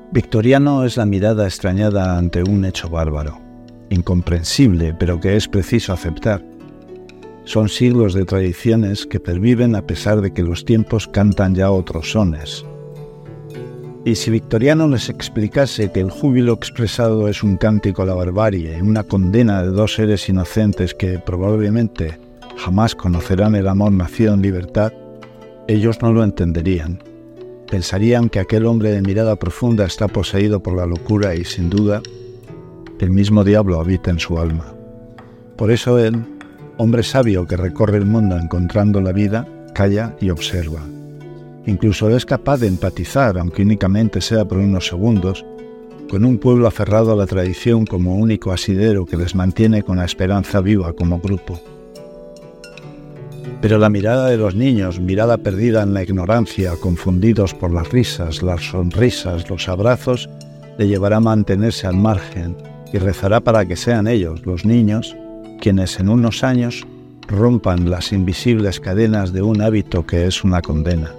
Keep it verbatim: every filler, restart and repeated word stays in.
Victoriano es la mirada extrañada ante un hecho bárbaro, incomprensible, pero que es preciso aceptar. Son siglos de tradiciones que perviven a pesar de que los tiempos cantan ya otros sones. Y si Victoriano les explicase que el júbilo expresado es un cántico a la barbarie, una condena de dos seres inocentes que probablemente jamás conocerán el amor nacido en libertad, ellos no lo entenderían. Pensarían que aquel hombre de mirada profunda está poseído por la locura y, sin duda, el mismo diablo habita en su alma. Por eso él, hombre sabio que recorre el mundo encontrando la vida, calla y observa. Incluso es capaz de empatizar, aunque únicamente sea por unos segundos, con un pueblo aferrado a la tradición como único asidero que les mantiene con la esperanza viva como grupo. Pero la mirada de los niños, mirada perdida en la ignorancia, confundidos por las risas, las sonrisas, los abrazos, le llevará a mantenerse al margen y rezará para que sean ellos, los niños, quienes en unos años rompan las invisibles cadenas de un hábito que es una condena.